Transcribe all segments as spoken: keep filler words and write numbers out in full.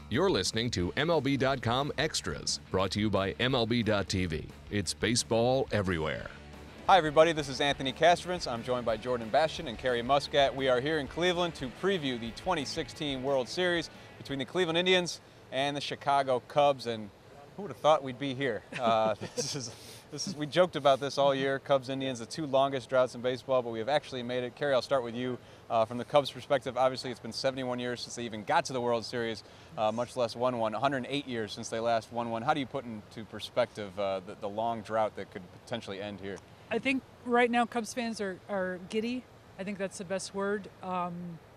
You're listening to M L B dot com Extras, brought to you by M L B dot T V. It's baseball everywhere. Hi everybody, this is Anthony Castrovince. I'm joined by Jordan Bastian and Kerry Muscat. We are here in Cleveland to preview the twenty sixteen World Series between the Cleveland Indians and the Chicago Cubs. And who would have thought we'd be here? Uh, this is, this is, we joked about this all year, Cubs Indians, the two longest droughts in baseball, but we have actually made it. Kerry, I'll start with you. Uh, from the Cubs' perspective, obviously it's been seventy-one years since they even got to the World Series, uh, much less won one. one hundred eight years since they last won one. How do you put into perspective uh, the, the long drought that could potentially end here? I think right now Cubs fans are, are giddy. I think that's the best word. Um,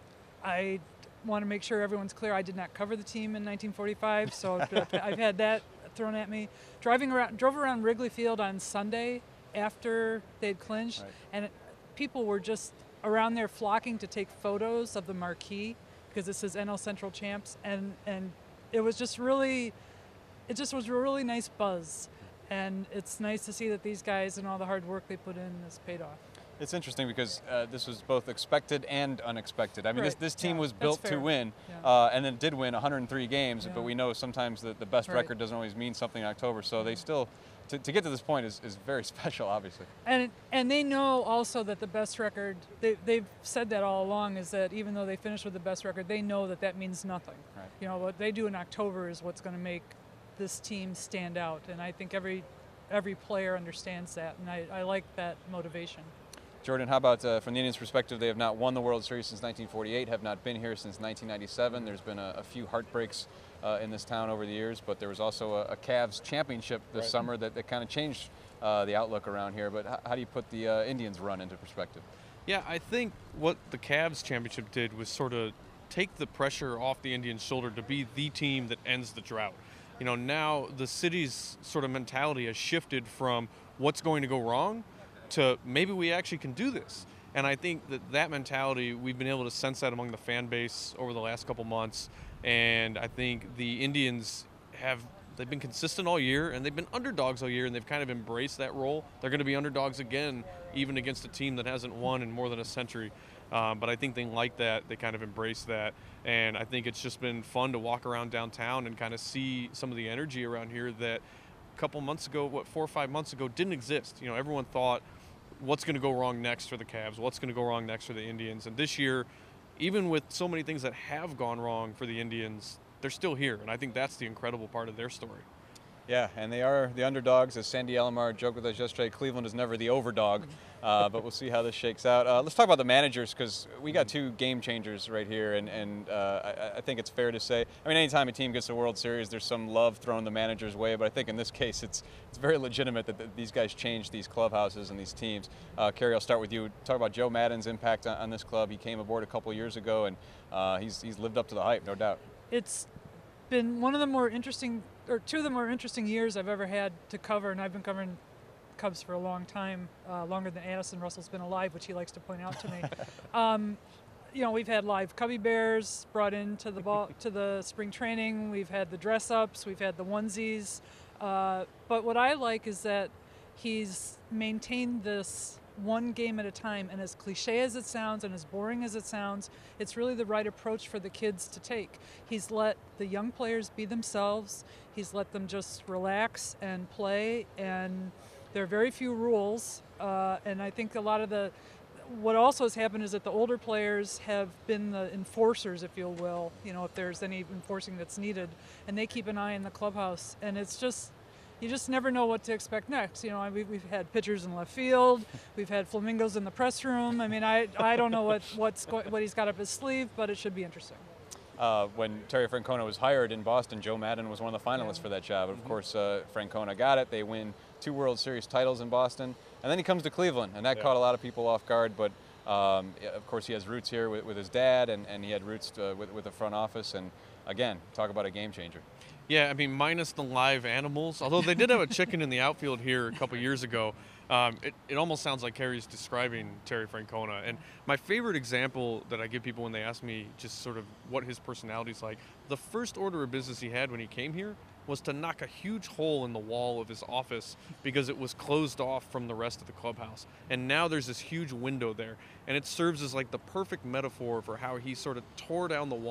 I want to make sure everyone's clear. I did not cover the team in nineteen forty-five, so I've had that thrown at me. Driving around, drove around Wrigley Field on Sunday after they'd clinched, right. and it, people were just around there flocking to take photos of the marquee because this is N L Central Champs, and and it was just really, it just was a really nice buzz. And it's nice to see that these guys and all the hard work they put in has paid off. It's interesting because uh, this was both expected and unexpected. I mean, right. this, this team yeah, was built to win, yeah. uh, and then did win one hundred three games, yeah. but we know sometimes that the best right. record doesn't always mean something in October, so they still, to, to get to this point is, is very special, obviously. And and they know also that the best record, they, they've said that all along, is that even though they finished with the best record, they know that that means nothing. Right. You know, what they do in October is what's going to make this team stand out, and I think every every player understands that, and I, I like that motivation. Jordan, how about uh, from the Indians' perspective? They have not won the World Series since nineteen forty-eight, have not been here since nineteen ninety-seven. There's been a, a few heartbreaks uh, in this town over the years, but there was also a, a Cavs championship this right. summer that, that kind of changed uh, the outlook around here. But how, how do you put the uh, Indians' run into perspective? Yeah, I think what the Cavs championship did was sort of take the pressure off the Indians' shoulder to be the team that ends the drought. You know, now the city's sort of mentality has shifted from what's going to go wrong to maybe we actually can do this. And I think that that mentality, we've been able to sense that among the fan base over the last couple months. And I think the Indians have, they've been consistent all year, and they've been underdogs all year, and they've kind of embraced that role. They're going to be underdogs again, even against a team that hasn't won in more than a century. Um, but I think they like that. They kind of embrace that. And I think it's just been fun to walk around downtown and kind of see some of the energy around here that a couple months ago, what, four or five months ago, didn't exist. You know, everyone thought, what's going to go wrong next for the Cavs? What's going to go wrong next for the Indians? And this year, even with so many things that have gone wrong for the Indians, they're still here. And I think that's the incredible part of their story. Yeah, and they are the underdogs. As Sandy Alomar joked with us yesterday, Cleveland is never the overdog, uh, but we'll see how this shakes out. Uh, let's talk about the managers, because we got two game changers right here, and, and uh, I, I think it's fair to say, I mean, anytime a team gets the World Series, there's some love thrown the manager's way, but I think in this case, it's it's very legitimate that, that these guys changed these clubhouses and these teams. Uh, Kerry, I'll start with you. Talk about Joe Maddon's impact on, on this club. He came aboard a couple years ago, and uh, he's, he's lived up to the hype, no doubt. It's been one of the more interesting, or two of the more interesting years I've ever had to cover, and I've been covering Cubs for a long time, uh, longer than Addison Russell's been alive, which he likes to point out to me. um, you know, we've had live Cubby Bears brought into the ball to the spring training. We've had the dress-ups. We've had the onesies. Uh, but what I like is that he's maintained this one game at a time, and as cliche as it sounds and as boring as it sounds, it's really the right approach for the kids to take. He's let the young players be themselves. He's let them just relax and play, and there are very few rules, uh, and I think a lot of the what also has happened is that the older players have been the enforcers, if you will, you know, if there's any enforcing that's needed, and they keep an eye on the clubhouse, and it's just you just never know what to expect next. You know, we've, we've had pitchers in left field. We've had flamingos in the press room. I mean, I, I don't know what what's go- what he's got up his sleeve, but it should be interesting. Uh, when Terry Francona was hired in Boston, Joe Maddon was one of the finalists yeah. for that job. Of Mm-hmm. course, uh, Francona got it. They win two World Series titles in Boston. And then he comes to Cleveland, and that yeah. caught a lot of people off guard. But, um, of course, he has roots here with, with his dad, and, and he had roots to, with, with the front office. And, again, talk about a game changer. Yeah, I mean, minus the live animals, although they did have a chicken in the outfield here a couple years ago. Um, it, it almost sounds like Kerry's describing Terry Francona. And my favorite example that I give people when they ask me just sort of what his personality's like, the first order of business he had when he came here was to knock a huge hole in the wall of his office because it was closed off from the rest of the clubhouse. And now there's this huge window there. And it serves as like the perfect metaphor for how he sort of tore down the wall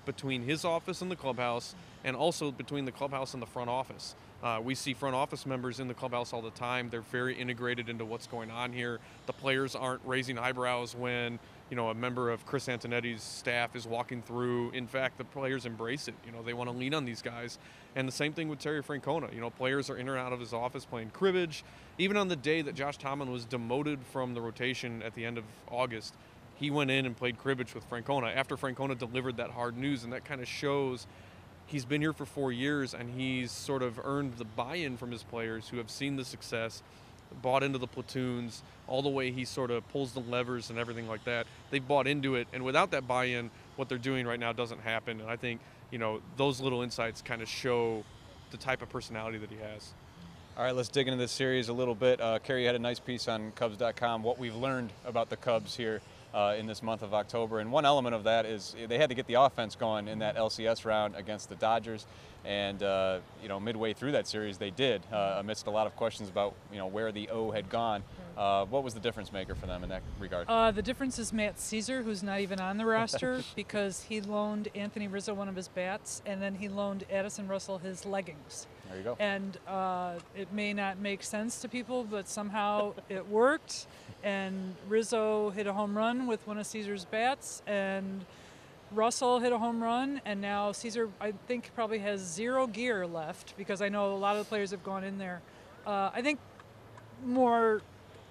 between his office and the clubhouse, and also between the clubhouse and the front office. Uh, we see front office members in the clubhouse all the time. They're very integrated into what's going on here. The players aren't raising eyebrows when, you know, a member of Chris Antonetti's staff is walking through. In fact, the players embrace it. You know, they want to lean on these guys. And the same thing with Terry Francona. You know, players are in and out of his office playing cribbage. Even on the day that Josh Tomlin was demoted from the rotation at the end of August, he went in and played cribbage with Francona after Francona delivered that hard news, and that kind of shows he's been here for four years and he's sort of earned the buy-in from his players who have seen the success, bought into the platoons, all the way he sort of pulls the levers and everything like that. They've bought into it, and without that buy-in, what they're doing right now doesn't happen. And I think, you know, those little insights kind of show the type of personality that he has. All right, let's dig into this series a little bit. Uh, Kerry, you had a nice piece on Cubs dot com, what we've learned about the Cubs here uh, in this month of October. And one element of that is they had to get the offense going in that L C S round against the Dodgers. And, uh, you know, midway through that series, they did, uh, amidst a lot of questions about, you know, where the O had gone. Uh, what was the difference maker for them in that regard? Uh, the difference is Matt Caesar, who's not even on the roster because he loaned Anthony Rizzo one of his bats, and then he loaned Addison Russell his leggings. There you go. And uh, it may not make sense to people, but somehow it worked. And Rizzo hit a home run with one of Caesar's bats, and Russell hit a home run, and now Caesar, I think, probably has zero gear left because I know a lot of the players have gone in there. Uh, I think more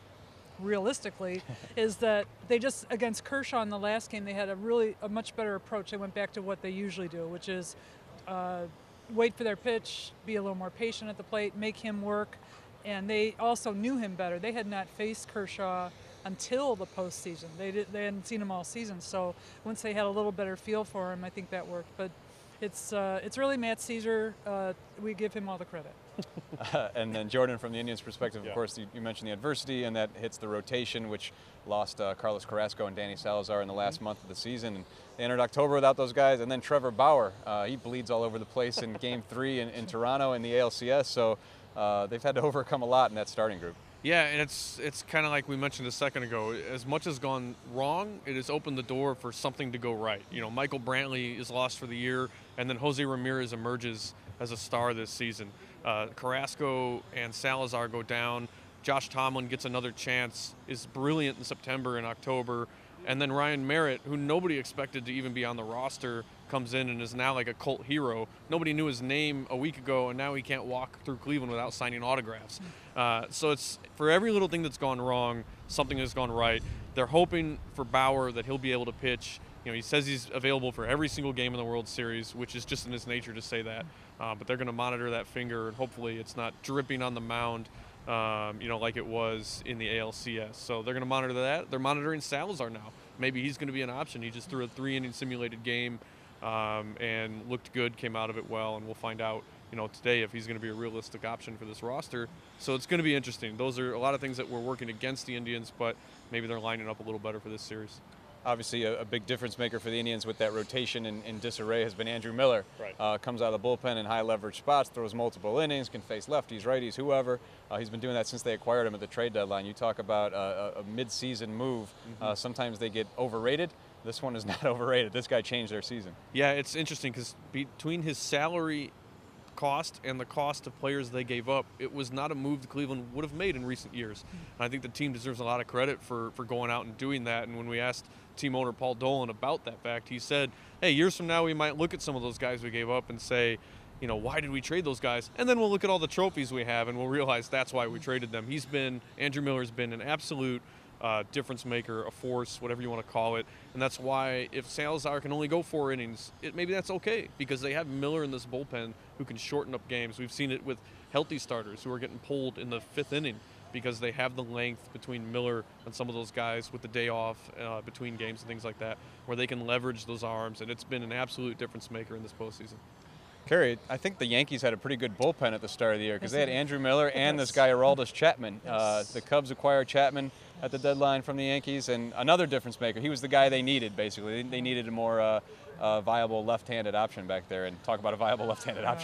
realistically is that they just, against Kershaw in the last game, they had a really a much better approach. They went back to what they usually do, which is uh, wait for their pitch, be a little more patient at the plate, make him work, and they also knew him better. They had not faced Kershaw until the postseason. They did, they hadn't seen him all season, so once they had a little better feel for him, I think that worked. But it's uh, it's really Matt Caesar. Uh, we give him all the credit. Uh, and then Jordan, from the Indians' perspective, Yeah. of course, you, you mentioned the adversity, and that hits the rotation, which lost uh, Carlos Carrasco and Danny Salazar in the last mm-hmm. month of the season. And they entered October without those guys. And then Trevor Bauer, uh, he bleeds all over the place in Game Three in, in Toronto in the A L C S. So uh, they've had to overcome a lot in that starting group. Yeah, and it's it's kind of like we mentioned a second ago. As much has gone wrong, it has opened the door for something to go right. You know, Michael Brantley is lost for the year, and then Jose Ramirez emerges as a star this season. Uh, Carrasco and Salazar go down. Josh Tomlin gets another chance, is brilliant in September and October. And then Ryan Merritt, who nobody expected to even be on the roster, comes in and is now like a cult hero. Nobody knew his name a week ago, and now he can't walk through Cleveland without signing autographs. Uh, so it's for every little thing that's gone wrong, something has gone right. They're hoping for Bauer that he'll be able to pitch. You know, he says he's available for every single game in the World Series, which is just in his nature to say that. Uh, but they're going to monitor that finger, and hopefully it's not dripping on the mound, um, you know, like it was in the A L C S. So they're going to monitor that. They're monitoring Salazar now. Maybe he's going to be an option. He just threw a three-inning simulated game um, and looked good, came out of it well, and we'll find out, you know, today if he's going to be a realistic option for this roster. So it's going to be interesting. Those are a lot of things that we're working against the Indians, but maybe they're lining up a little better for this series. Obviously, a, a big difference maker for the Indians with that rotation in, in disarray has been Andrew Miller. Right. Uh, comes out of the bullpen in high leverage spots, throws multiple innings, can face lefties, righties, whoever. Uh, he's been doing that since they acquired him at the trade deadline. You talk about uh, a, a mid-season move. Mm-hmm. Uh, sometimes they get overrated. This one is not overrated. This guy changed their season. Yeah, it's interesting because between his salary cost and the cost of players they gave up, it was not a move that Cleveland would have made in recent years. And I think the team deserves a lot of credit for, for going out and doing that. And when we asked team owner Paul Dolan about that fact, he said, hey, years from now we might look at some of those guys we gave up and say, you know, why did we trade those guys? And then we'll look at all the trophies we have and we'll realize that's why we traded them. He's been, Andrew Miller's been an absolute uh, difference maker, a force, whatever you want to call it. And that's why if Salazar can only go four innings, it, maybe that's okay because they have Miller in this bullpen who can shorten up games. We've seen it with healthy starters who are getting pulled in the fifth inning because they have the length between Miller and some of those guys with the day off uh, between games and things like that, where they can leverage those arms, and it's been an absolute difference maker in this postseason. Kerry, I think the Yankees had a pretty good bullpen at the start of the year because they had Andrew Miller and Yes. this guy Aroldis Chapman. Yes. Uh, the Cubs acquired Chapman at the deadline from the Yankees, and another difference maker. He was the guy they needed, basically. They, they needed a more uh, uh, viable left-handed option back there, and talk about a viable left-handed Yeah. option.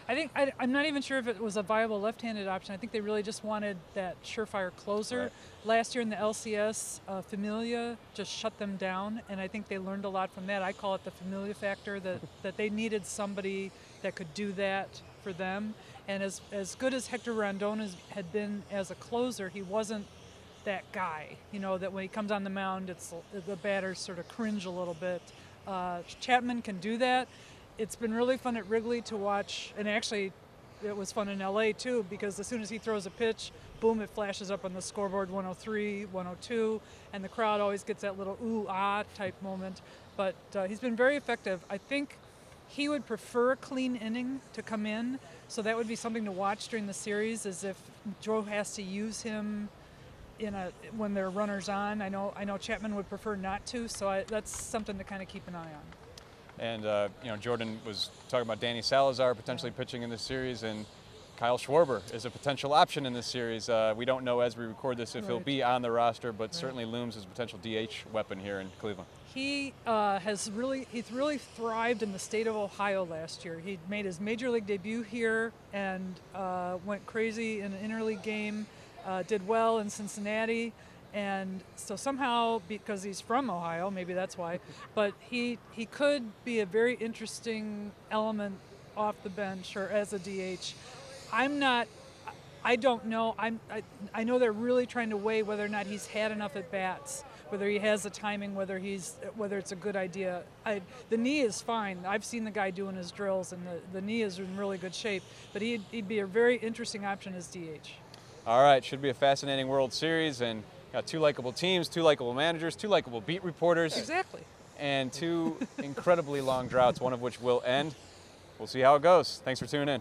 I think I, I'm not even sure if it was a viable left-handed option. I think they really just wanted that surefire closer. Right. Last year in the L C S, uh, Familia just shut them down, and I think they learned a lot from that. I call it the Familia factor, that, that they needed somebody that could do that for them. And as as good as Hector Rondon has, had been as a closer, he wasn't that guy. You know, that when he comes on the mound, it's the batters sort of cringe a little bit. Uh, Chapman can do that. It's been really fun at Wrigley to watch, and actually it was fun in L A too, because as soon as he throws a pitch, boom, it flashes up on the scoreboard, one oh three, one oh two, and the crowd always gets that little ooh, ah type moment. But uh, he's been very effective. I think he would prefer a clean inning to come in, so that would be something to watch during the series, as if Joe has to use him in a when there are runners on. I know I know Chapman would prefer not to, so I, that's something to kind of keep an eye on. And, uh, you know, Jordan was talking about Danny Salazar potentially pitching in this series, and Kyle Schwarber is a potential option in this series. Uh, we don't know as we record this if Right. he'll be on the roster, but Right. certainly looms as a potential D H weapon here in Cleveland. He uh, has really he's really thrived in the state of Ohio last year. He made his major league debut here and uh, went crazy in an interleague game, uh, did well in Cincinnati. And so somehow, because he's from Ohio, maybe that's why, but he he could be a very interesting element off the bench or as a D H. I'm not, I don't know. I'm, I, I know they're really trying to weigh whether or not he's had enough at bats, whether he has the timing, whether he's whether it's a good idea. I, the knee is fine. I've seen the guy doing his drills, and the, the knee is in really good shape. But he'd, he'd be a very interesting option as D H. All right, should be a fascinating World Series, and got two likable teams, two likable managers, two likable beat reporters, Exactly. and two incredibly long droughts, one of which will end. We'll see how it goes. Thanks for tuning in.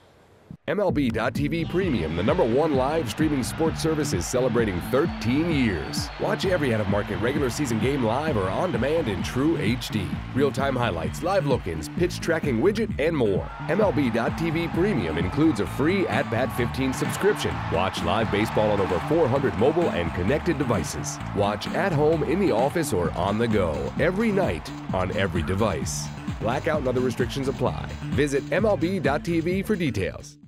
M L B dot T V Premium, the number one live streaming sports service, is celebrating thirteen years. Watch every out-of-market regular season game live or on demand in true H D. Real-time highlights, live look-ins, pitch tracking widget, and more. M L B dot T V Premium includes a free At Bat fifteen subscription. Watch live baseball on over four hundred mobile and connected devices. Watch at home, in the office, or on the go, every night, on every device. Blackout and other restrictions apply. Visit M L B dot T V for details.